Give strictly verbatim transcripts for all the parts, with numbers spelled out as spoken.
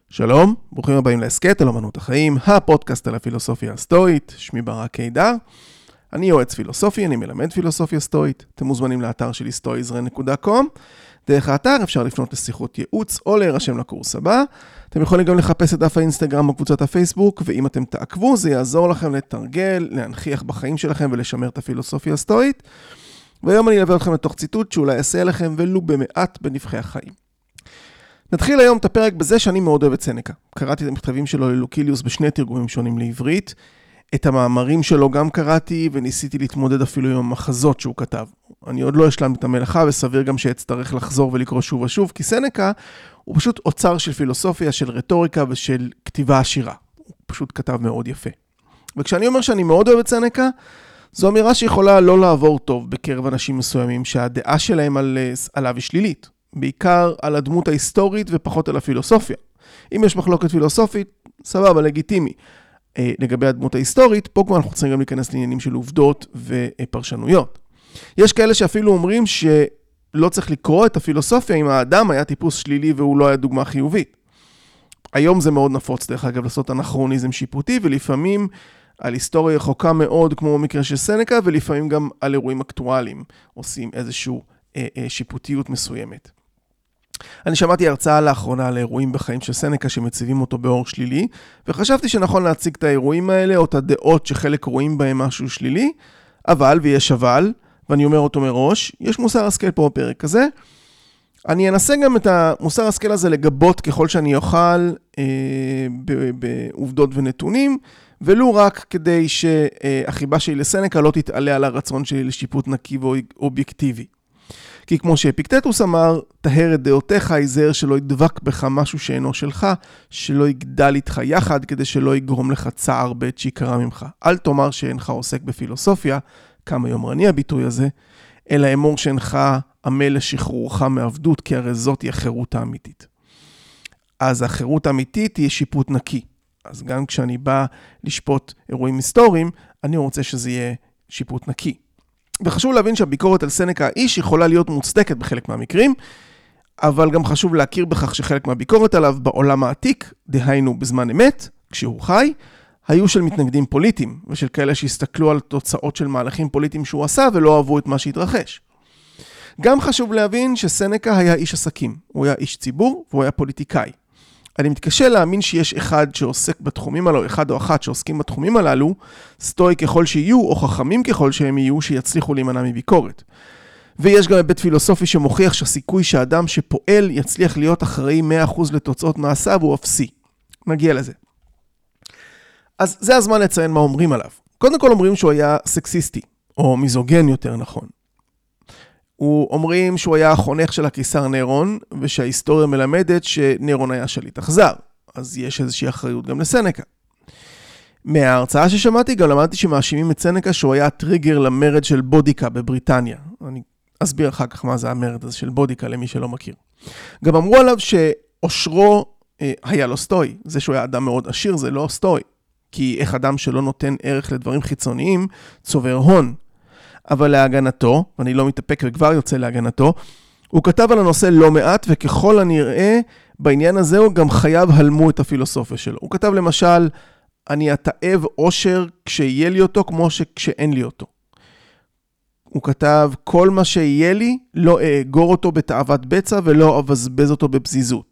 שלום, ברוכים הבאים להסכת על אמנות החיים, הפודקאסט על הפילוסופיה הסטואית. שמי ברק קידר, אני יועץ פילוסופי, אני מלמד פילוסופיה סטואית. אתם מוזמנים לאתר שלי סטואיזרן נקודה קום. דרך האתר אפשר לפנות לשיחות ייעוץ או להירשם לקורס הבא. אתם יכולים גם לחפש את דף האינסטגרם או קבוצת הפייסבוק, ואם אתם תעקבו זה יעזור לכם לתרגל, להנכיח בחיים שלכם ולשמר את הפילוסופיה הסטואית. והיום אני אלווה אתכם לתוך ציטוט שאולי יעשה לכם ולו במעט בנבחי החיים. נתחיל היום את הפרק בזה שאני מאוד אוהב את סנקה. קראתי את המכתבים שלו ללוקיליוס בשני תרגומים שונים לעברית. את המאמרים שלו גם קראתי וניסיתי להתמודד אפילו עם המחזות שהוא כתב. אני עוד לא השלמתי את המלאכה וסביר גם שאצטרך לחזור ולקרוא שוב ושוב, כי סנקה הוא פשוט אוצר של פילוסופיה, של רטוריקה ושל כתיבה עשירה. הוא פשוט כתב מאוד יפה. וכשאני אומר שאני מאוד אוהב את סנקה, זו אמירה שיכולה לא לעבור טוב בקרב אנשים מסוימים שהדעה שלהם על, עליו היא שלילית. בעיקר על הדמות ההיסטורית ופחות על הפילוסופיה. אם יש מחלוקת פילוסופית, סבבה, לגיטימי. אה, לגבי הדמות ההיסטורית, פה כבר אנחנו צריכים גם להיכנס לעניינים של עובדות ופרשנויות. יש כאלה שאפילו אומרים שלא צריך לקרוא את הפילוסופיה אם האדם היה טיפוס שלילי והוא לא היה דוגמה חיובית. היום זה מאוד נפוץ, דרך אגב, לעשות אנכרוניזם שיפוטי, ולפעמים על היסטוריה רחוקה מאוד, כמו במקרה של סנקה, ולפעמים גם על אירועים אקטואליים, עושים איזשהו אה, אה, שיפוטיות מסוימת. אני שמעתי הרצאה לאחרונה על האירועים בחיים של סנקה שמציבים אותו באור שלילי, וחשבתי שנכון להציג את האירועים האלה או את הדעות שחלק רואים בהם משהו שלילי, אבל, ויש אבל, ואני אומר אותו מראש, יש מוסר השכל פה בפרק הזה. אני אנסה גם את המוסר השכל הזה לגבות ככל שאני אוכל אה, בעובדות ונתונים, ולא רק כדי שהחיבה שלי לסנקה לא תתעלה על הרצון שלי לשיפוט נקי ואובייקטיבי. כי כמו שאפיקטטוס אמר, תהר את דעותיך, היזהר שלא ידבק בך משהו שאינו שלך, שלא יגדל איתך יחד, כדי שלא יגרום לך צער בעת שיקרה ממך. אל תאמר שאינך עוסק בפילוסופיה, כמה יומרני הביטוי הזה, אלא אמור שאינך עמל לשחרורך מעבדות, כי הרי זאת היא החירות האמיתית. אז החירות האמיתית היא שיפוט נקי. אז גם כשאני בא לשפוט אירועים היסטוריים, אני רוצה שזה יהיה שיפוט נקי. וחשוב להבין שהביקורת על סנקה האיש יכולה להיות מוצדקת בחלק מהמקרים, אבל גם חשוב להכיר בכך שחלק מהביקורת עליו בעולם העתיק, דהיינו בזמן אמת, כשהוא חי, היו של מתנגדים פוליטיים, ושל כאלה שהסתכלו על תוצאות של מהלכים פוליטיים שהוא עשה ולא אהבו את מה שהתרחש. גם חשוב להבין שסנקה היה איש עסקים, הוא היה איש ציבור והוא היה פוליטיקאי. אני מתקשה להאמין שיש אחד שעוסק בתחומים הללו, אחד או אחת שעוסקים בתחומים הללו, סטואי ככל שיהיו או חכמים ככל שהם יהיו, שיצליחו להימנע מביקורת. ויש גם היבט פילוסופי שמוכיח שהסיכוי שאדם שפועל יצליח להיות אחראי מאה אחוז לתוצאות מעשיו הוא אפסי. נגיע לזה. אז זה הזמן לציין מה אומרים עליו. קודם כל אומרים שהוא היה סקסיסטי, או מיזוגן יותר נכון. הוא אומרים שהוא היה החונך של הקיסר נירון, ושההיסטוריה מלמדת שנירון היה שליט אכזר. אז יש איזושהי אחריות גם לסנקה. מההרצאה ששמעתי גם למדתי שמאשימים את סנקה שהוא היה טריגר למרד של בודיקה בבריטניה. אני אסביר אחר כך מה זה המרד הזה של בודיקה למי שלא מכיר. גם אמרו עליו שאושרו אה, היה לו סטואי. זה שהוא היה אדם מאוד עשיר זה לא סטואי. כי איך אדם שלא נותן ערך לדברים חיצוניים צובר הון. אבל להגנתו, ואני לא מתאפק וכבר יוצא להגנתו, הוא כתב על הנושא לא מעט, וככל הנראה, בעניין הזה הוא גם חייב הלמו את הפילוסופיה שלו. הוא כתב למשל, אני אתאב עושר כשיהיה לי אותו, כמו שכשאין לי אותו. הוא כתב, כל מה שיהיה לי, לא אאגור אותו בתאוות בצע, ולא אבזבז אותו בפזיזות.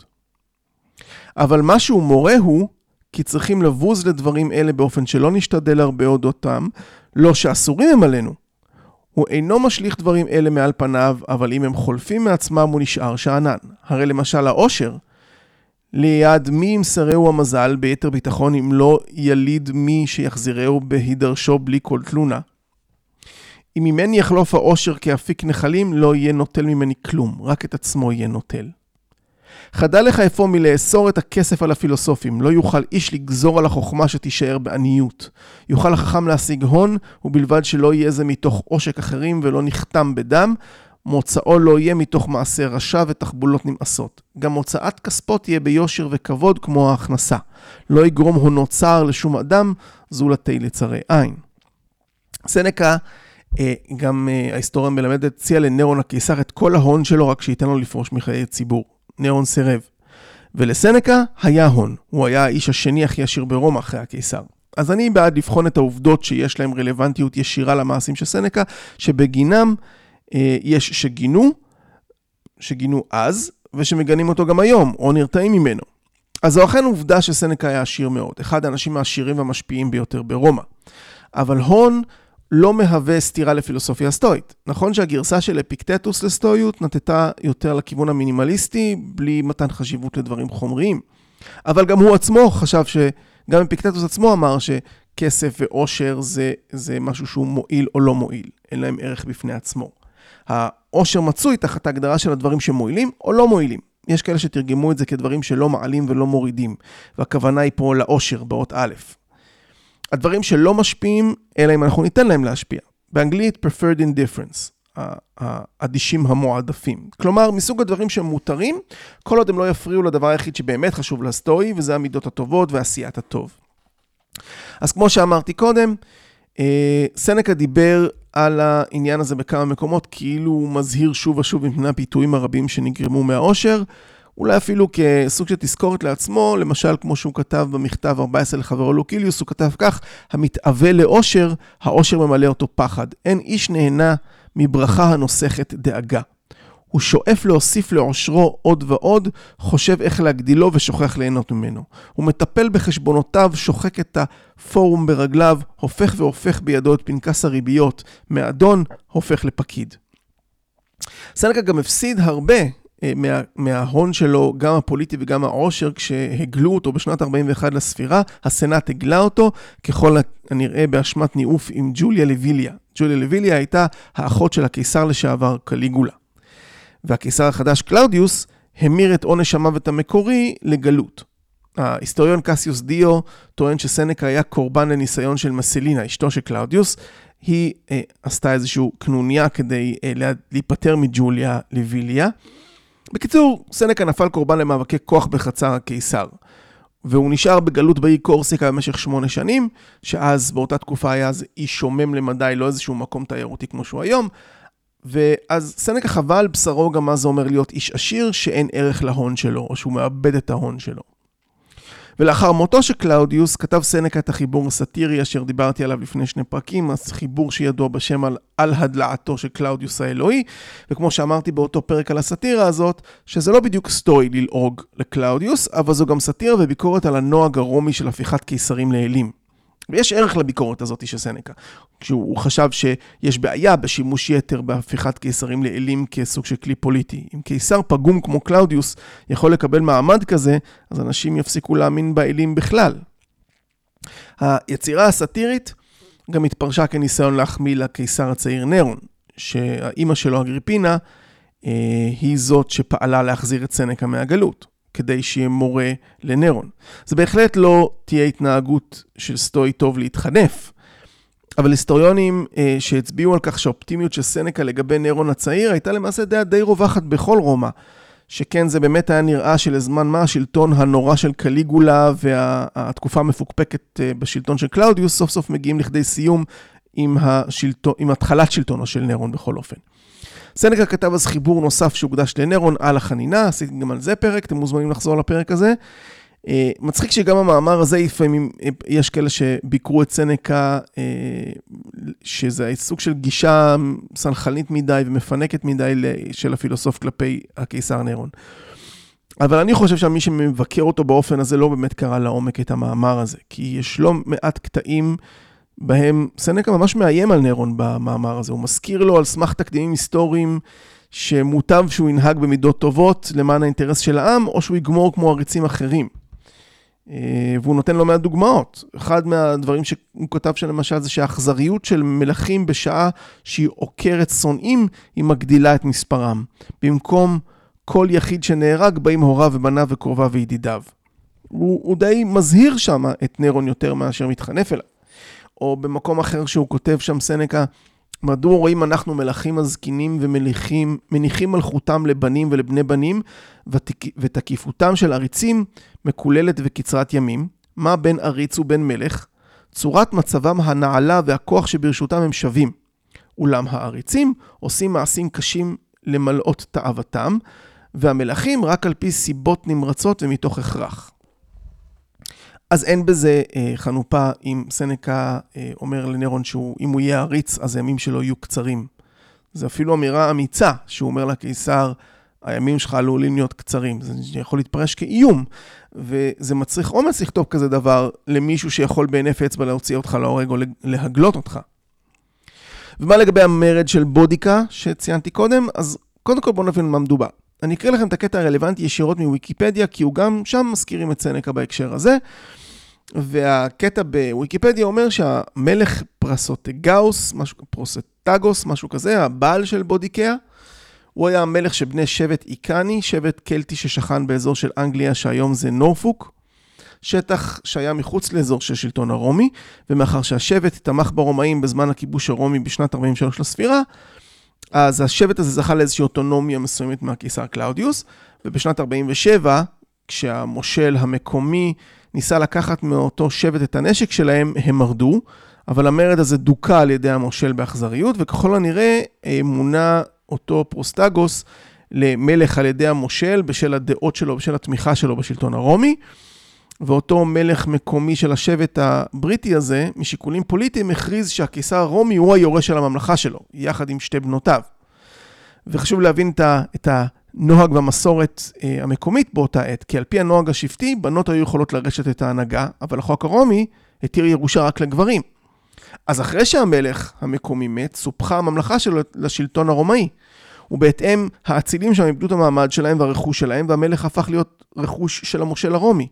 אבל מה שהוא מורה הוא, כי צריכים לבוז לדברים אלה באופן שלא נשתדל הרבה אודותם, לא שאסורים הם עלינו. הוא אינו משליך דברים אלה מעל פניו, אבל אם הם חולפים מעצמם הוא נשאר שענן. הרי למשל העושר, ליד מי ימסרהו המזל ביתר ביטחון אם לא יליד מי שיחזירהו בהידרשו בלי כל תלונה. אם ממני יחלוף העושר כאפיק נחלים לא יהיה נוטל ממני כלום, רק את עצמו יהיה נוטל. חדל לך אפוא מלאסור את הכסף על הפילוסופים, לא יוכל איש לגזור על החוכמה שתישאר בעניות. יוכל החכם להשיג הון, ובלבד שלא יהיה זה מתוך עושק אחרים ולא נחתם בדם, מוצאו לא יהיה מתוך מעשה רשע ותחבולות נמאסות. גם הוצאת כספות תהיה ביושר וכבוד כמו ההכנסה. לא יגרום הונו צער לשום אדם, זולתי לצרי עין. סנקה, גם ההיסטוריה מלמדת, ציע לנירון הקיסר את כל ההון שלו רק שייתן לו לפרוש מחיי ציבור. נירון סירב. ולסנקה היה הון. הוא היה האיש השני הכי עשיר ברומא אחרי הקיסר. אז אני בעד לבחון את העובדות שיש להם רלוונטיות ישירה למעשים של סנקה, שבגינם אה, יש שגינו, שגינו אז, ושמגנים אותו גם היום, או נרתעים ממנו. אז זו אכן עובדה שסנקה היה עשיר מאוד, אחד האנשים העשירים והמשפיעים ביותר ברומא. אבל הון לא מהווה סתירה לפילוסופיה הסטואית. נכון שהגרסה של אפיקטטוס לסטואיות נטטה יותר לכיוון המינימליסטי, בלי מתן חשיבות לדברים חומריים. אבל גם הוא עצמו חשב ש... גם אפיקטטוס עצמו אמר שכסף ועושר זה, זה משהו שהוא מועיל או לא מועיל. אין להם ערך בפני עצמו. העושר מצוי תחת ההגדרה של הדברים שמועילים או לא מועילים. יש כאלה שתרגמו את זה כדברים שלא מעלים ולא מורידים. והכוונה היא פה לעושר באות א'. הדברים שלא משפיעים, אלא אם אנחנו ניתן להם להשפיע. באנגלית, preferred indifference. האדישים המועדפים. כלומר, מסוג הדברים שהם מותרים, כל עוד הם לא יפריעו לדבר היחיד שבאמת חשוב לסטואי, וזה המידות הטובות ועשיית הטוב. אז כמו שאמרתי קודם, סנקה דיבר על העניין הזה בכמה מקומות, כאילו הוא מזהיר שוב ושוב מפני הפיתויים הרבים שנגרמו מהעושר, אולי אפילו כסוג של תזכורת לעצמו, למשל כמו שהוא כתב במכתב ארבע עשרה לחברו לוקיליוס, הוא כתב כך, המתאווה לעושר, העושר ממלא אותו פחד. אין איש נהנה מברכה הנוסחת דאגה. הוא שואף להוסיף לעושרו עוד ועוד, חושב איך להגדילו ושוכח ליהנות ממנו. הוא מטפל בחשבונותיו, שוחק את הפורום ברגליו, הופך והופך בידו את פנקס הריביות, מאדון הופך לפקיד. סנקה גם הפסיד הרבה מה, מההון שלו, גם הפוליטי וגם העושר, כשהגלו אותו בשנת ארבעים ואחת לספירה, הסנאט הגלה אותו, ככל הנראה באשמת ניאוף עם ג'וליה ליביליה. ג'וליה ליביליה הייתה האחות של הקיסר לשעבר קליגולה. והקיסר החדש קלאודיוס המיר את עונש המוות המקורי לגלות. ההיסטוריון קסיוס דיו טוען שסנקה היה קורבן לניסיון של מסלינה, אשתו של קלאודיוס. היא אה, עשתה איזשהו קנוניה כדי אה, להיפטר מג'וליה ליביליה. בקיצור, סנקה נפל קורבן למאבקי כוח בחצר הקיסר. והוא נשאר בגלות באי קורסיקה במשך שמונה שנים, שאז באותה תקופה היה אז איש שומם למדי, לא איזשהו מקום תיירותי כמו שהוא היום. ואז סנקה חווה על בשרו גם מה זה אומר להיות איש עשיר שאין ערך להון שלו, או שהוא מאבד את ההון שלו. ולאחר מותו של קלאודיוס, כתב סנקה את החיבור הסאטירי אשר דיברתי עליו לפני שני פרקים, החיבור שידוע בשם על, על הדלעתו של קלאודיוס האלוהי, וכמו שאמרתי באותו פרק על הסאטירה הזאת, שזה לא בדיוק סטואי ללעוג לקלאודיוס, אבל זו גם סאטירה וביקורת על הנוהג הרומי של הפיכת קיסרים לאלים. ויש ערך לביקורת הזאת של סנקה, כשהוא חשב שיש בעיה בשימוש יתר בהפיכת קיסרים לאלים כסוג של כלי פוליטי. אם קיסר פגום כמו קלאודיוס יכול לקבל מעמד כזה, אז אנשים יפסיקו להאמין באלים בכלל. היצירה הסאטירית גם התפרשה כניסיון להחמיא לקיסר הצעיר נרון, שהאימא שלו אגריפינה היא זאת שפעלה להחזיר את סנקה מהגלות. כדי שיהיה מורה לנרון. זה בהחלט לא תהיה התנהגות של סטואי טוב להתחנף, אבל היסטוריונים אה, שהצביעו על כך שהאופטימיות של סנקה לגבי נרון הצעיר הייתה למעשה דעה די רווחת בכל רומא, שכן זה באמת היה נראה שלזמן מה השלטון הנורא של קליגולה והתקופה המפוקפקת אה, בשלטון של קלאודיוס סוף סוף מגיעים לכדי סיום עם, השלטון, עם התחלת שלטונו של נרון בכל אופן. סנקה כתב אז חיבור נוסף שהוקדש לנרון על החנינה, עשיתי גם על זה פרק, אתם מוזמנים לחזור לפרק הזה. מצחיק שגם המאמר הזה, לפעמים יש כאלה שביקרו את סנקה, שזה סוג של גישה סנחלנית מדי ומפנקת מדי של הפילוסוף כלפי הקיסר נרון. אבל אני חושב שמי שמבקר אותו באופן הזה לא באמת קרא לעומק את המאמר הזה, כי יש לא מעט קטעים בהם סנקה ממש מאיים על נרון במאמר הזה. הוא מזכיר לו על סמך תקדימים היסטוריים שמוטב שהוא ינהג במידות טובות למען האינטרס של העם, או שהוא יגמור כמו עריצים אחרים. והוא נותן לו מעט דוגמאות. אחד מהדברים שהוא כותב שלמשל זה שהאכזריות של מלכים בשעה שהיא עוקרת שונאים, היא מגדילה את מספרם. במקום כל יחיד שנהרג באים הוריו ובניו וקרוביו וידידיו. הוא, הוא די מזהיר שם את נרון יותר מאשר מתחנף אליו. או במקום אחר שהוא כותב שם סנקה, מדוע רואים אנחנו מלכים הזקינים ומניחים, מניחים מלכותם לבנים ולבני בנים, ותקיפותם של עריצים מקוללת וקצרת ימים, מה בין עריץ ובין מלך, צורת מצבם הנעלה והכוח שברשותם הם שווים. אולם העריצים עושים מעשים קשים למלאות תאוותם, והמלכים רק על פי סיבות נמרצות ומתוך הכרח. אז אין בזה אה, חנופה אם סנקה אה, אומר לנירון שאם הוא יהיה עריץ, אז הימים שלו יהיו קצרים. זה אפילו אמירה אמיצה, שהוא אומר לקיסר, הימים שלך עלולים להיות קצרים. זה יכול להתפרש כאיום, וזה מצריך אומץ לכתוב כזה דבר למישהו שיכול בהינף אצבע להוציא אותך להורג או להגלות אותך. ומה לגבי המרד של בודיקה שציינתי קודם? אז קודם כל בואו נבין מה מדובר. אני אקריא לכם את הקטע הרלוונטי ישירות מוויקיפדיה, כי הוא גם שם מזכירים את סנקה בהקשר הזה. והקטע בוויקיפדיה אומר שהמלך פרסוטגאוס, משהו, פרוסטגוס, משהו כזה, הבעל של בודיקה, הוא היה המלך שבני שבט איקני, שבט קלטי ששכן באזור של אנגליה, שהיום זה נורפוק, שטח שהיה מחוץ לאזור של שלטון הרומי, ומאחר שהשבט תמך ברומאים בזמן הכיבוש הרומי בשנת ארבעים ושלוש לספירה, אז השבט הזה זכה לאיזושהי אוטונומיה מסוימת מהקיסר קלאודיוס, ובשנת ארבעים ושבע, כשהמושל המקומי ניסה לקחת מאותו שבט את הנשק שלהם, הם מרדו, אבל המרד הזה דוקה על ידי המושל באכזריות, וככל הנראה מונה אותו פרוסטגוס למלך על ידי המושל בשל הדעות שלו, בשל התמיכה שלו בשלטון הרומי, ואותו מלך מקומי של השבט הבריטי הזה, משיקולים פוליטיים, הכריז שהקיסר הרומי הוא היורש של הממלכה שלו, יחד עם שתי בנותיו. וחשוב להבין את הנוהג והמסורת המקומית באותה עת, כי על פי הנוהג השבטי, בנות היו יכולות לרשת את ההנהגה, אבל החוק הרומי התיר ירושה רק לגברים. אז אחרי שהמלך המקומי מת, סופחה הממלכה שלו לשלטון הרומאי, ובהתאם האצילים שם איבדו את המעמד שלהם והרכוש שלהם, והמלך הפך להיות רכוש של המושל הרומי.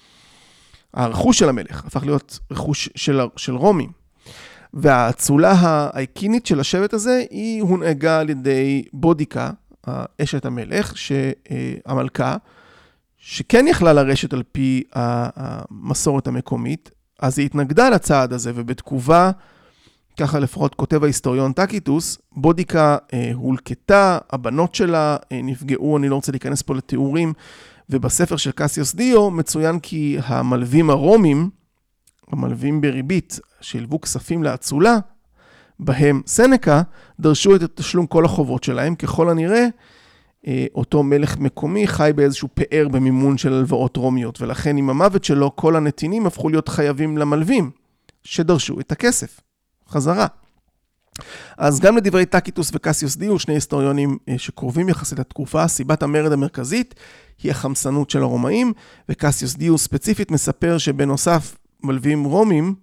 הרכוש של המלך הפך להיות רכוש של, של רומי. והאצולה האיקינית של השבט הזה היא הונהגה על ידי בודיקה, אשת המלך, שהמלכה, שכן יכלה לרשת על פי המסורת המקומית, אז היא התנגדה לצעד הזה, ובתגובה, ככה לפחות כותב ההיסטוריון טקיטוס, בודיקה אה, הולקטה, הבנות שלה אה, נפגעו, אני לא רוצה להיכנס פה לתיאורים, ובספר של קסיוס דיו מצוין כי המלווים הרומים, המלווים בריבית, שילבו כספים לאצולה, בהם סנקה, דרשו את תשלום כל החובות שלהם, ככל הנראה, אה, אותו מלך מקומי חי באיזשהו פאר במימון של הלוואות רומיות, ולכן עם המוות שלו, כל הנתינים הפכו להיות חייבים למלווים, שדרשו את הכסף. חזרה. אז גם לדברי טקיטוס וקסיוס דיו, שני היסטוריונים שקרובים יחסית לתקופה, סיבת המרד המרכזית היא החמסנות של הרומאים, וקסיוס דיו ספציפית מספר שבנוסף מלווים רומים,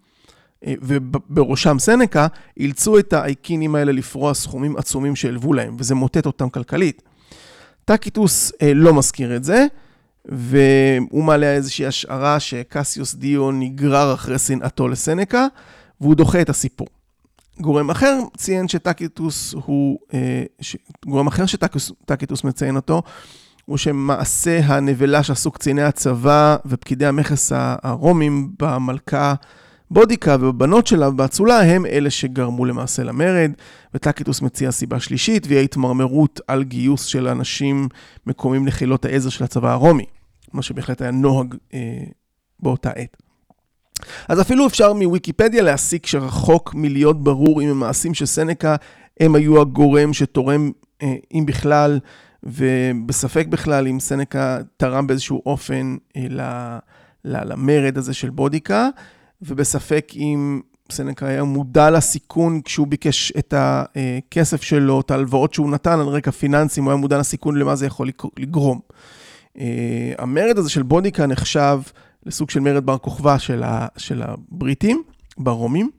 ובראשם סנקה, אילצו את האיקינים האלה לפרוע סכומים עצומים שהלוו להם, וזה מוטט אותם כלכלית. טקיטוס לא מזכיר את זה, והוא מעלה איזושהי השערה שקסיוס דיו נגרר אחרי שנאתו לסנקה, והוא דוחה את הסיפור. גורם אחר ציין שטקיטוס הוא, גורם אחר שטקיטוס מציין אותו, הוא שמעשה הנבלה שעשו קציני הצבא ופקידי המכס הרומים במלכה בודיקה ובבנות שלה באצולה, הם אלה שגרמו למעשה למרד, וטקיטוס מציע סיבה שלישית, והיא התמרמרות על גיוס של אנשים מקומים לחילות העזר של הצבא הרומי, מה שבהחלט היה נוהג אה, באותה עת. אז אפילו אפשר מוויקיפדיה להסיק שרחוק מלהיות ברור אם המעשים של סנקה הם היו הגורם שתורם, אם בכלל, ובספק בכלל אם סנקה תרם באיזשהו אופן למרד הזה של בודיקה, ובספק אם סנקה היה מודע לסיכון כשהוא ביקש את הכסף שלו, את ההלוואות שהוא נתן על רקע פיננסים, הוא היה מודע לסיכון למה זה יכול לגרום. המרד הזה של בודיקה נחשב לסוג של מרד בר כוכבא של, ה, של הבריטים, ברומים.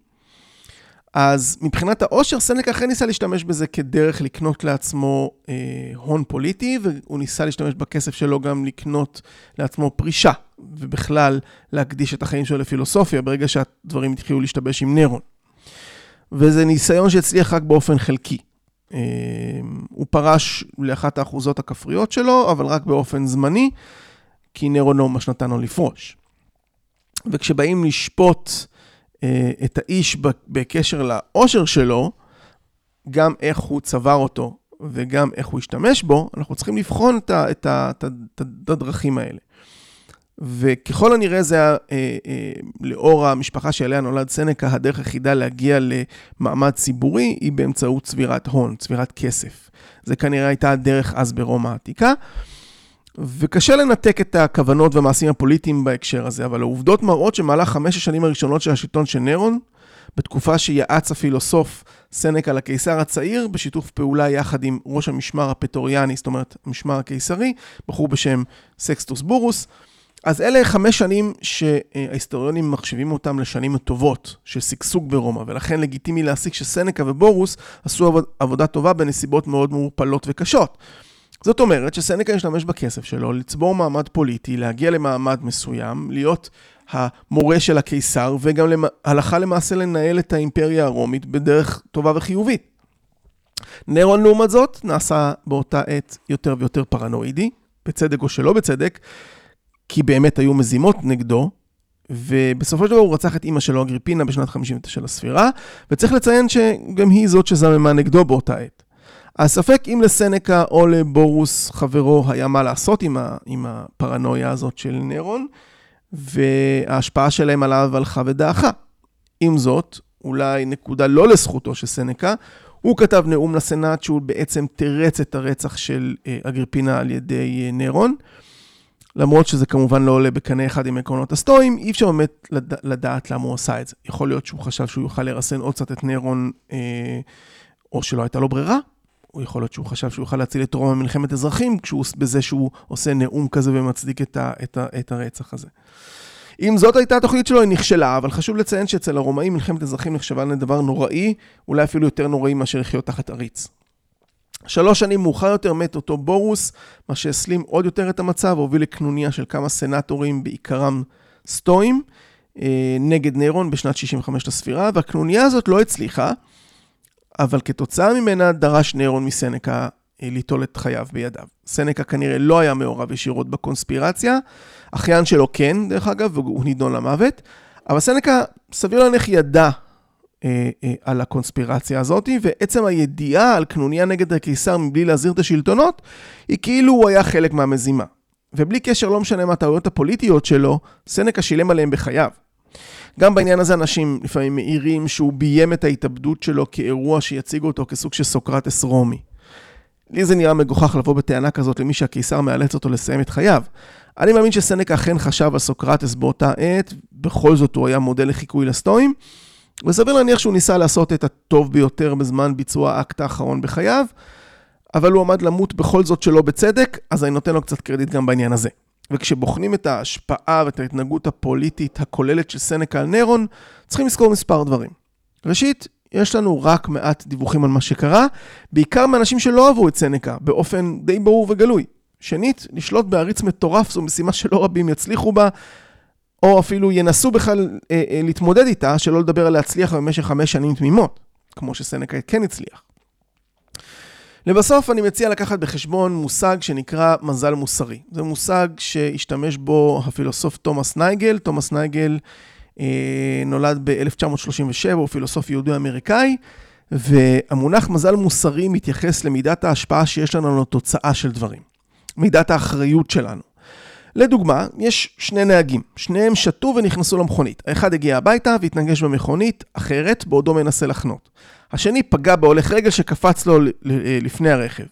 אז מבחינת העושר, סנקה אחרי ניסה להשתמש בזה כדרך לקנות לעצמו אה, הון פוליטי, והוא ניסה להשתמש בכסף שלו גם לקנות לעצמו פרישה, ובכלל להקדיש את החיים שלו לפילוסופיה, ברגע שהדברים התחילו להשתבש עם נירון. וזה ניסיון שהצליח רק באופן חלקי. אה, הוא פרש לאחת האחוזות הכפריות שלו, אבל רק באופן זמני, כי נירון ממש נתן לו לפרוש. וכשבאים לשפוט אה, את האיש בקשר לעושר שלו, גם איך הוא צבר אותו, וגם איך הוא השתמש בו, אנחנו צריכים לבחון את, ה, את, ה, את הדרכים האלה. וככל הנראה זה היה, אה, אה, לאור המשפחה שאליה נולד סנקה, הדרך היחידה להגיע למעמד ציבורי היא באמצעות צבירת הון, צבירת כסף. זה כנראה הייתה הדרך אז ברומא העתיקה, וקשה לנתק את הכוונות והמעשים הפוליטיים בהקשר הזה, אבל העובדות מראות שמהלך חמש השנים הראשונות של השלטון של נירון, בתקופה שיעץ הפילוסוף סנקה לקיסר הצעיר, בשיתוף פעולה יחד עם ראש המשמר הפטוריאני, זאת אומרת, המשמר הקיסרי, בחור בשם סקסטוס בורוס. אז אלה חמש שנים שההיסטוריונים מחשיבים אותם לשנים טובות של שגשוג ברומא, ולכן לגיטימי להסיק שסנקה ובורוס עשו עבודה טובה בנסיבות מאוד מעורפלות וקשות. זאת אומרת שסנקה ישתמש בכסף שלו, לצבור מעמד פוליטי, להגיע למעמד מסוים, להיות המורה של הקיסר, וגם הלכה למעשה לנהל את האימפריה הרומית בדרך טובה וחיובית. נירון לעומת זאת נעשה באותה עת יותר ויותר פרנואידי, בצדק או שלא בצדק, כי באמת היו מזימות נגדו, ובסופו של דבר הוא רצח את אמא שלו אגריפינה בשנת חמישים ותשע לספירה, וצריך לציין שגם היא זאת שזממה נגדו באותה עת. הספק אם לסנקה או לבורוס חברו היה מה לעשות עם, ה, עם הפרנויה הזאת של נירון, וההשפעה שלהם עליו הלכה ודעכה. עם זאת, אולי נקודה לא לזכותו של סנקה, הוא כתב נאום לסנאט שהוא בעצם תרץ את הרצח של אגריפינה על ידי נירון, למרות שזה כמובן לא עולה בקנה אחד עם עקרונות הסטואים, אי אפשר באמת לדעת למה הוא עשה את זה. יכול להיות שהוא חשב שהוא יוכל לרסן עוד קצת את נירון, או שלא הייתה לו ברירה, או יכול להיות שהוא חשב שהוא יוכל להציל את רומא ממלחמת אזרחים, בזה שהוא עושה נאום כזה ומצדיק את, ה, את, ה, את הרצח הזה. אם זאת הייתה התוכנית שלו, היא נכשלה, אבל חשוב לציין שאצל הרומאים מלחמת אזרחים נחשבה לדבר נוראי, אולי אפילו יותר נוראי מאשר לחיות תחת עריץ. שלוש שנים מאוחר יותר מת אותו בורוס, מה שהסלים עוד יותר את המצב, הוביל לקנוניה של כמה סנטורים, בעיקרם סטואים, נגד נירון בשנת שישים וחמש לספירה, והקנוניה הזאת לא הצליחה, אבל כתוצאה ממנה דרש נירון מסנקה ליטול את חייו בידיו. סנקה כנראה לא היה מעורב ישירות בקונספירציה, אחיין שלו כן, דרך אגב, והוא נידון למוות, אבל סנקה סביר להניח ידע אה, אה, על הקונספירציה הזאת, ועצם הידיעה על קנוניה נגד הקיסר מבלי להזהיר את השלטונות, היא כאילו הוא היה חלק מהמזימה. ובלי קשר לא משנה מה הטעויות הפוליטיות שלו, סנקה שילם עליהם בחייו. גם בעניין הזה אנשים לפעמים מעירים שהוא ביים את ההתאבדות שלו כאירוע שיציג אותו כסוג של סוקרטס רומי. לי זה נראה מגוחך לבוא בטענה כזאת למי שהקיסר מאלץ אותו לסיים את חייו. אני מאמין שסנקה אכן חשב על סוקרטס באותה עת, בכל זאת הוא היה מודל לחיקוי לסטואים, וסביר להניח שהוא ניסה לעשות את הטוב ביותר בזמן ביצוע האקט האחרון בחייו, אבל הוא עמד למות בכל זאת שלא בצדק, אז אני נותן לו קצת קרדיט גם בעניין הזה. וכשבוחנים את ההשפעה ואת ההתנהגות הפוליטית הכוללת של סנקה על נירון, צריכים לזכור מספר דברים. ראשית, יש לנו רק מעט דיווחים על מה שקרה, בעיקר מאנשים שלא אהבו את סנקה, באופן די ברור וגלוי. שנית, לשלוט בעריץ מטורף זו משימה שלא רבים יצליחו בה, או אפילו ינסו בכלל אה, אה, להתמודד איתה, שלא לדבר על להצליח במשך חמש שנים תמימות, כמו שסנקה כן הצליח. לבסוף אני מציע לקחת בחשבון מושג שנקרא מזל מוסרי. זה מושג שהשתמש בו הפילוסוף תומאס נייגל. תומאס נייגל אה, נולד ב-אלף תשע מאות שלושים ושבע, הוא פילוסוף יהודי אמריקאי, והמונח מזל מוסרי מתייחס למידת ההשפעה שיש לנו על התוצאה של דברים. מידת האחריות שלנו. לדוגמה, יש שני נהגים, שניהם שתו ונכנסו למכונית. האחד הגיע הביתה והתנגש במכונית אחרת בעודו מנסה לחנות. השני פגע בהולך רגל שקפץ לו לפני הרכב.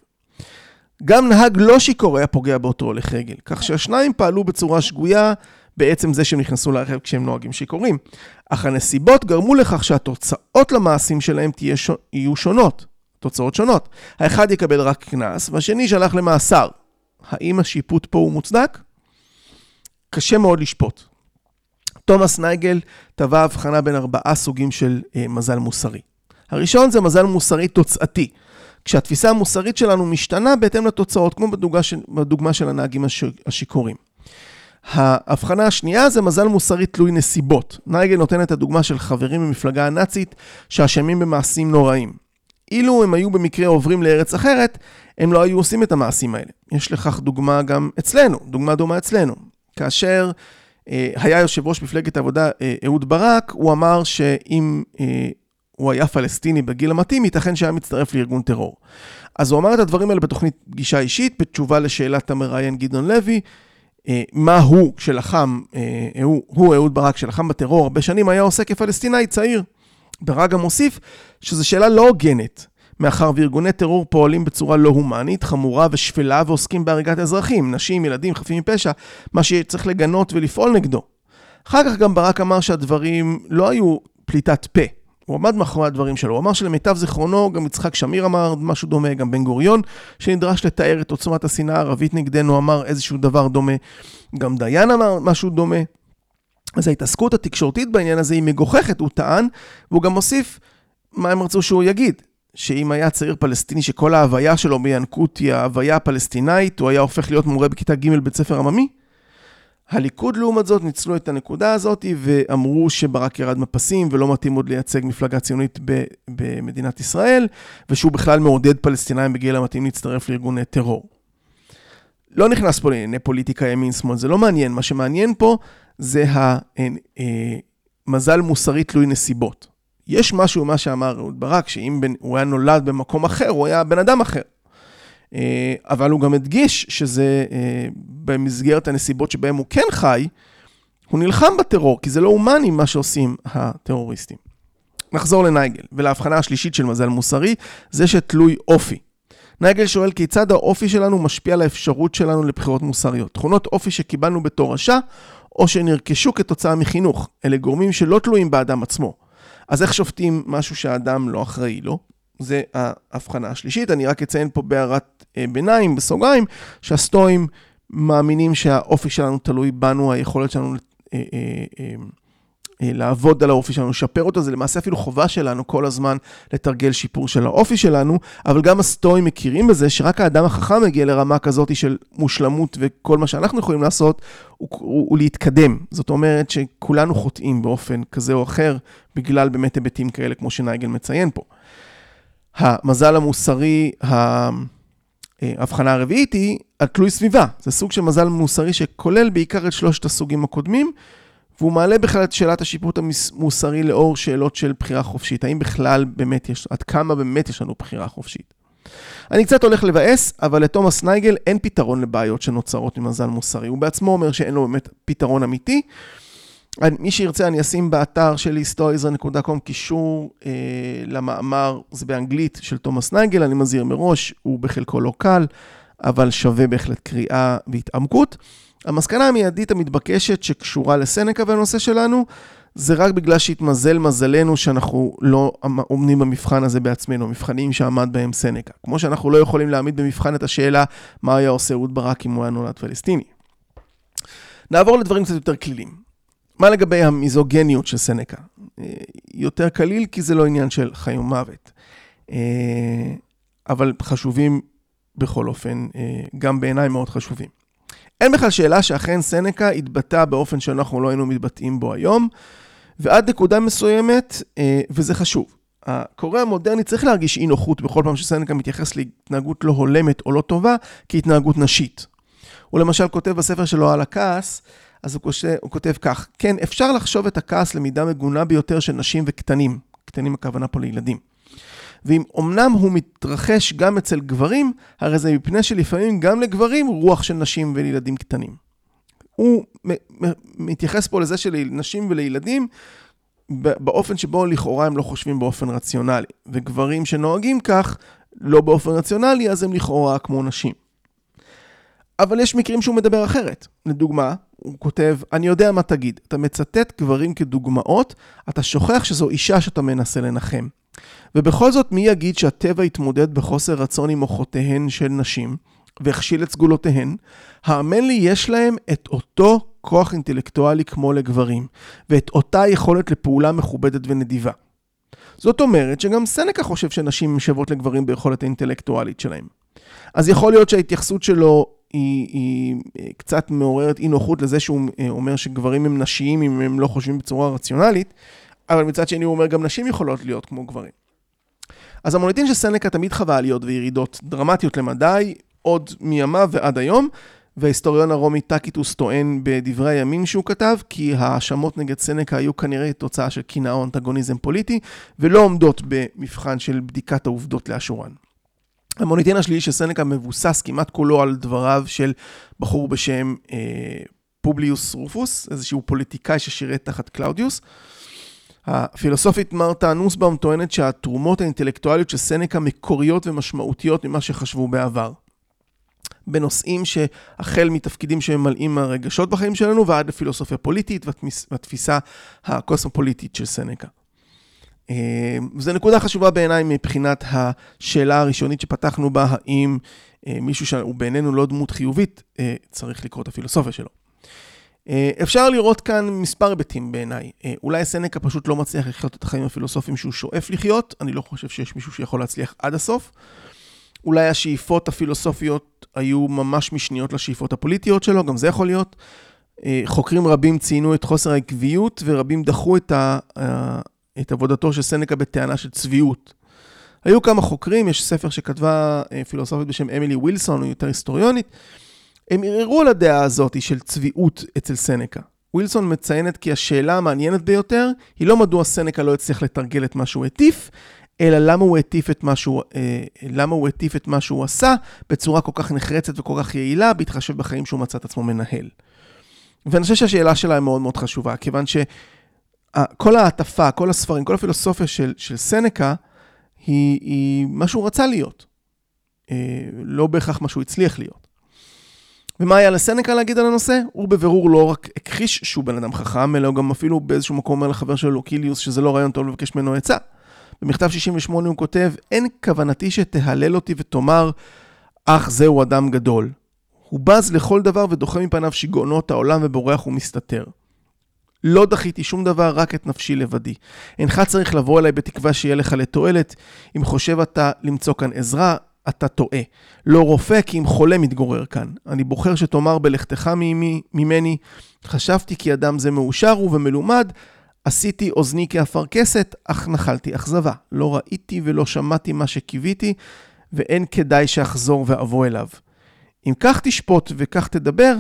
גם נהג לא שיכור היה פוגע באותו הולך רגל, כך שהשניים פעלו בצורה שגויה בעצם זה שהם נכנסו לרכב כשהם נוהגים שיכורים. אך הנסיבות גרמו לכך שהתוצאות למעשים שלהם יהיו שונות, תוצאות שונות. האחד יקבל רק קנס והשני שלח למאסר. האם השיפוט פה הוא מוצדק? קשה מאוד לשפוט. תומאס נייגל טבע הבחנה בין ארבעה סוגים של אה, מזל מוסרי. הראשון זה מזל מוסרי תוצאתי, כשהתפיסה המוסרית שלנו משתנה בהתאם לתוצאות, כמו בדוגמה של, בדוגמה של הנהגים השיכורים. ההבחנה השנייה זה מזל מוסרי תלוי נסיבות. נייגל נותן את הדוגמה של חברים במפלגה הנאצית שאשמים במעשים נוראים. אילו הם היו במקרה עוברים לארץ אחרת, הם לא היו עושים את המעשים האלה. יש לכך דוגמה גם אצלנו, דוגמה דומה אצלנו. כאשר אה, היה יושב ראש מפלגת העבודה אה, אהוד ברק, הוא אמר שאם אה, הוא היה פלסטיני בגיל המתאים, ייתכן שהיה מצטרף לארגון טרור. אז הוא אמר את הדברים האלה בתוכנית פגישה אישית, בתשובה לשאלת המראיין גדעון לוי, מה הוא כשלחם, הוא, הוא אהוד ברק כשלחם בטרור הרבה שנים היה עושה כפלסטינאי צעיר. ברק גם מוסיף שזו שאלה לא הוגנת, מאחר וארגוני טרור פועלים בצורה לא הומנית, חמורה ושפלה ועוסקים בהריגת אזרחים, נשים, ילדים, חפים מפשע, מה שצריך לגנות ולפעול נגדו. אחר כך גם ברק אמר שהדברים לא היו פליטת פה. הוא עמד מאחורי הדברים שלו. הוא אמר שלמיטב זיכרונו, גם יצחק שמיר אמר משהו דומה, גם בן גוריון, שנדרש לתאר את עוצמת השנאה הערבית נגדנו, אמר איזשהו דבר דומה. גם דיין אמר משהו דומה. אז ההתעסקות התקשורתית בעניין הזה היא מגוחכת, הוא טען, והוא גם מוסיף מה הם רצו שהוא יגיד. שאם היה צעיר פלסטיני שכל ההוויה שלו בינקות היא ההוויה הפלסטינאית, הוא היה הופך להיות מורה בכיתה ג' בית ספר עממי. הליכוד לעומת זאת ניצלו את הנקודה הזאת ואמרו שברק ירד מפסים ולא מתאים עוד לייצג מפלגה ציונית ב- במדינת ישראל, ושהוא בכלל מעודד פלסטינאים בגיל המתאים להצטרף לארגוני טרור. לא נכנס פה לענייני פוליטיקה ימין שמאל, זה לא מעניין. מה שמעניין פה זה המזל מוסרי תלוי נסיבות. יש משהו מה שאמר אהוד ברק, שאם הוא היה נולד במקום אחר, הוא היה בן אדם אחר. אבל הוא גם הדגיש שזה במסגרת הנסיבות שבהם הוא כן חי, הוא נלחם בטרור, כי זה לא הומני מה שעושים הטרוריסטים. נחזור לנייגל, ולהבחנה השלישית של מזל מוסרי, זה שתלוי אופי. נייגל שואל כיצד האופי שלנו משפיע על האפשרות שלנו לבחירות מוסריות. תכונות אופי שקיבלנו בתור רשע, או שנרכשו כתוצאה מחינוך. אלה גורמים שלא תלויים באדם עצמו. אז איך שופטים משהו שהאדם לא אחראי לו? זה ההבחנה השלישית. אני רק אציין פה בהערת ביניים, בסוגריים, שהסטואים מאמינים שהאופי שלנו תלוי בנו, היכולת שלנו אה, אה, אה, אה, לעבוד על האופי שלנו, לשפר אותו, זה למעשה אפילו חובה שלנו כל הזמן לתרגל שיפור של האופי שלנו, אבל גם הסטואים מכירים בזה שרק האדם החכם מגיע לרמה כזאת של מושלמות, וכל מה שאנחנו יכולים לעשות הוא, הוא, הוא להתקדם. זאת אומרת שכולנו חוטאים באופן כזה או אחר, בגלל באמת היבטים כאלה כמו שנייגל מציין פה. המזל המוסרי, ההבחנה הרביעית היא התלוי סביבה. זה סוג של מזל מוסרי שכולל בעיקר את שלושת הסוגים הקודמים, והוא מעלה בכלל את שאלת השיפוט המוסרי לאור שאלות של בחירה חופשית. האם בכלל באמת יש, עד כמה באמת יש לנו בחירה חופשית? אני קצת הולך לבאס, אבל לתומאס נייגל אין פתרון לבעיות שנוצרות ממזל מוסרי. הוא בעצמו אומר שאין לו באמת פתרון אמיתי. מי שירצה אני אשים באתר שלי סטואיזרן נקודה קום קישור אה, למאמר, זה באנגלית של תומאס נייגל, אני מזהיר מראש, הוא בחלקו לא קל, אבל שווה בהחלט קריאה והתעמקות. המסקנה המיידית המתבקשת שקשורה לסנקה והנושא שלנו, זה רק בגלל שהתמזל מזלנו שאנחנו לא עומדים במבחן הזה בעצמנו, מבחנים שעמד בהם סנקה. כמו שאנחנו לא יכולים להעמיד במבחן את השאלה מה היה עושה אהוד ברק אם הוא היה נולד פלסטיני. נעבור לדברים קצת יותר כלילים. מה לגבי המיזוגניות של סנקה? יותר קליל כי זה לא עניין של חיים ומוות. אבל חשובים בכל אופן, גם בעיניי מאוד חשובים. אין בכלל שאלה שאכן סנקה התבטא באופן שאנחנו לא היינו מתבטאים בו היום, ועד נקודה מסוימת, וזה חשוב. הקורא המודרני צריך להרגיש אי נוחות בכל פעם שסנקה מתייחס להתנהגות לא הולמת או לא טובה, כהתנהגות נשית. הוא למשל כותב בספר שלו על הכעס, אז הוא כותב, הוא כותב כך, כן, אפשר לחשוב את הכעס למידה מגונה ביותר של נשים וקטנים, קטנים הכוונה פה לילדים. ואם אמנם הוא מתרחש גם אצל גברים, הרי זה מפני שלפעמים גם לגברים רוח של נשים ולילדים קטנים. הוא מתייחס פה לזה שלנשים ולילדים, באופן שבו לכאורה הם לא חושבים באופן רציונלי, וגברים שנוהגים כך לא באופן רציונלי, אז הם לכאורה כמו נשים. אבל יש מקרים שהוא מדבר אחרת. לדוגמה, הוא כותב, אני יודע מה תגיד, אתה מצטט גברים כדוגמאות, אתה שוכח שזו אישה שאתה מנסה לנחם. ובכל זאת מי יגיד שהטבע יתמודד בחוסר רצון עם מוחותיהן של נשים, והכשיל את סגולותיהן, האמן לי יש להם את אותו כוח אינטלקטואלי כמו לגברים, ואת אותה יכולת לפעולה מכובדת ונדיבה. זאת אומרת שגם סנקה חושב שנשים שוות לגברים ביכולת האינטלקטואלית שלהם. אז יכול להיות שההתייחסות שלו היא, היא קצת מעוררת אי נוחות לזה שהוא אומר שגברים הם נשיים אם הם לא חושבים בצורה רציונלית, אבל מצד שני הוא אומר גם נשים יכולות להיות כמו גברים. אז המוניטין של סנקה תמיד חווה עליות וירידות דרמטיות למדי, עוד מימיו ועד היום, וההיסטוריון הרומי טקיטוס טוען בדברי הימים שהוא כתב, כי האשמות נגד סנקה היו כנראה תוצאה של קנאה או אנטגוניזם פוליטי, ולא עומדות במבחן של בדיקת העובדות לאשורן. המוניטין השלילי של סנקה מבוסס כמעט כולו על דבריו של בחור בשם אה, פובליוס רופוס, איזשהו פוליטיקאי ששירת תחת קלאודיוס. הפילוסופית מרתה נוסבאום טוענת שהתרומות האינטלקטואליות של סנקה מקוריות ומשמעותיות ממה שחשבו בעבר. בנושאים שהחל מתפקידים שממלאים הרגשות בחיים שלנו ועד לפילוסופיה פוליטית והתפיסה הקוסמופוליטית של סנקה. זו נקודה חשובה בעיניי מבחינת השאלה הראשונית שפתחנו בה, האם מישהו שהוא בעינינו לא דמות חיובית צריך לקרוא את הפילוסופיה שלו. אפשר לראות כאן מספר היבטים בעיניי. אולי סנקה פשוט לא מצליח לחיות את החיים הפילוסופיים שהוא שואף לחיות, אני לא חושב שיש מישהו שיכול להצליח עד הסוף. אולי השאיפות הפילוסופיות היו ממש משניות לשאיפות הפוליטיות שלו, גם זה יכול להיות. חוקרים רבים ציינו את חוסר העקביות, ורבים דחו את, ה, את עבודתו של סנקה בטענה של צביעות. היו כמה חוקרים, יש ספר שכתבה פילוסופית בשם אמילי ווילסון, או יותר היסטוריונית, הם ערערו על הדעה הזאת של צביעות אצל סנקה. ווילסון מציינת כי השאלה המעניינת ביותר היא לא מדוע סנקה לא הצליח לתרגל את מה שהוא הטיף, אלא למה הוא הטיף את מה שהוא, אה, למה הוא הטיף את מה שהוא עשה בצורה כל כך נחרצת וכל כך יעילה, בהתחשב בחיים שהוא מצא את עצמו מנהל. ואני חושב שהשאלה שלה היא מאוד מאוד חשובה, כיוון שכל העטפה, כל הספרים, כל הפילוסופיה של, של סנקה, היא, היא מה שהוא רצה להיות. אה, לא בהכרח מה שהוא הצליח להיות. ומה היה לסנקה להגיד על הנושא? הוא בבירור לא רק הכחיש שהוא בן אדם חכם, אלא גם אפילו באיזשהו מקום אומר לחבר שלו קיליוס, שזה לא רעיון טוב לבקש ממנו עצה. במכתב שישים ושמונה הוא כותב, אין כוונתי שתהלל אותי ותאמר, אך זהו אדם גדול. הוא בז לכל דבר ודוחה מפניו שיגעונות העולם ובורח ומסתתר. לא דחיתי שום דבר, רק את נפשי לבדי. אינך צריך לבוא אליי בתקווה שיהיה לך לתועלת. אם חושב אתה למצוא כאן עזרה, אתה טועה. לא רופא כי אם חולה מתגורר כאן. אני בוחר שתאמר בלכתך ממני, חשבתי כי אדם זה מאושר ומלומד, עשיתי אוזני כאפרכסת, אך נחלתי אכזבה. לא ראיתי ולא שמעתי מה שקיוויתי, ואין כדאי שאחזור ואבוא אליו. אם כך תשפוט וכך תדבר,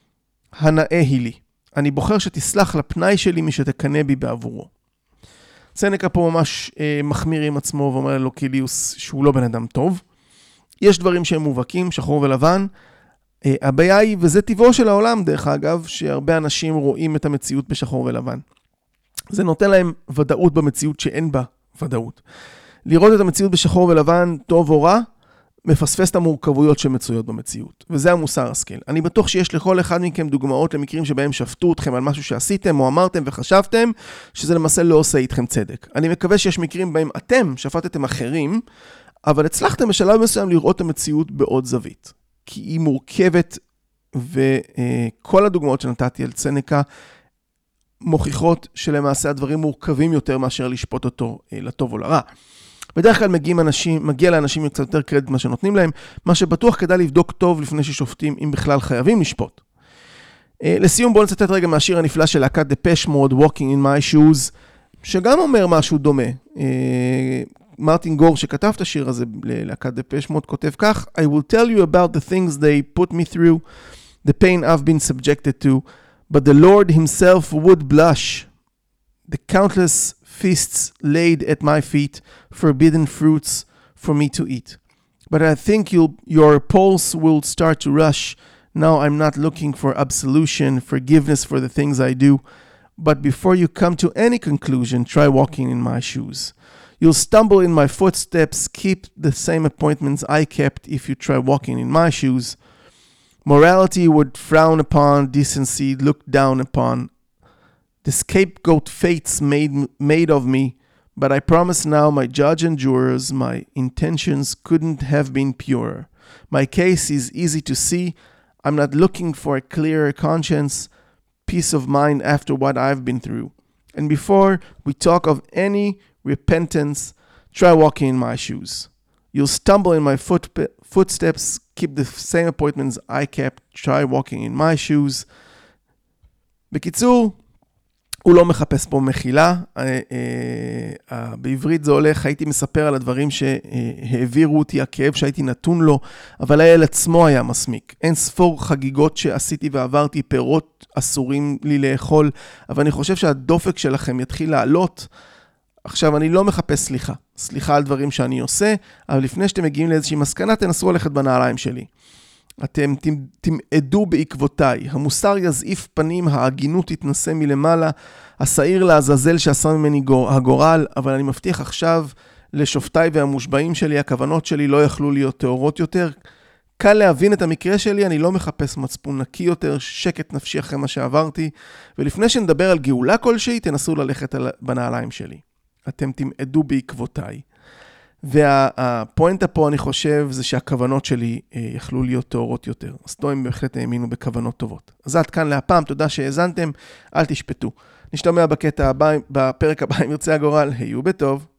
הנאה היא לי. אני בוחר שתסלח לפנאי שלי משתקנה בי בעבורו. סנקה פה ממש אה, מחמיר עם עצמו ואומר לו קיליוס שהוא לא בן אדם טוב. יש דברים שהם מובהקים, שחור ולבן. אה, הבעיה היא, וזה טבעו של העולם דרך אגב, שהרבה אנשים רואים את המציאות בשחור ולבן. זה נותן להם ודאות במציאות שאין בה ודאות. לראות את המציאות בשחור ולבן, טוב או רע, מפספס את המורכבויות שמצויות במציאות. וזה המוסר השכל. אני בטוח שיש לכל אחד מכם דוגמאות למקרים שבהם שפטו אתכם על משהו שעשיתם או אמרתם וחשבתם, שזה למעשה לא עושה איתכם צדק. אני מקווה שיש מקרים בהם אתם שפטתם אחרים, אבל הצלחתם בשלב מסוים לראות את המציאות בעוד זווית. כי היא מורכבת, וכל הדוגמאות שנתתי על סנקה, מוכיחות שלמעשה הדברים מורכבים יותר מאשר לשפוט אותו לטוב או לרע. בדרך כלל מגיעים אנשים, מגיע לאנשים קצת יותר קרדיט מה שנותנים להם, מה שבטוח כדאי לבדוק טוב לפני ששופטים אם בכלל חייבים לשפוט. לסיום בואו נצטט רגע מהשיר הנפלא של להקת דפש מוד, Walking in my shoes, שגם אומר משהו דומה. מרטין גור שכתב את השיר הזה ללהקת דפש מוד כותב כך, I will tell you about the things they put me through, the pain I've been subjected to, but the Lord himself would blush. The countless feasts laid at my feet, forbidden fruits for me to eat. But I think you'll, your pulse will start to rush. Now I'm not looking for absolution, forgiveness for the things I do. But before you come to any conclusion, try walking in my shoes. You'll stumble in my footsteps, keep the same appointments I kept if you try walking in my shoes. Morality would frown upon, decency look down upon. The scapegoat fates made, made of me, but I promise now my judge and jurors, my intentions couldn't have been purer. My case is easy to see. I'm not looking for a clearer conscience, peace of mind after what I've been through. And before we talk of any repentance, try walking in my shoes. You'll stumble in my foot, footsteps, keep the same appointments I kept, try walking in my shoes. בקיצור, הוא לא מחפש פה מחילה, בעברית זה הולך, הייתי מספר על הדברים שהעבירו אותי, הכאב שהייתי נתון לו, אבל האל עצמו היה מסמיק. אין ספור חגיגות שעשיתי ועברתי, פירות אסורים לי לאכול, אבל אני חושב שהדופק שלכם יתחיל לעלות, עכשיו, אני לא מחפש סליחה. סליחה על דברים שאני עושה, אבל לפני שאתם מגיעים לאיזושהי מסקנה, תנסו ללכת בנעליים שלי. אתם תמעדו בעקבותיי. המוסר יזעיף פנים, ההגינות תתנסה מלמעלה, השעיר לעזאזל שעשה ממני הגורל, אבל אני מבטיח עכשיו לשופטיי והמושבעים שלי, הכוונות שלי לא יכלו להיות תאורות יותר. קל להבין את המקרה שלי, אני לא מחפש מצפון נקי יותר, שקט נפשי אחרי מה שעברתי, ולפני שנדבר על גאולה כלשהי, תנסו ללכת בנעליים שלי. אתם תמעדו בעקבותיי. והפואנטה פה אני חושב זה שהכוונות שלי יכלו להיות תאורות יותר. הסטואים בהחלט האמינו בכוונות טובות. אז עד כאן להפעם, תודה שהאזנתם, אל תשפטו. נשתמע בקטע הבא, בפרק הבא אם ירצה הגורל, היו בטוב.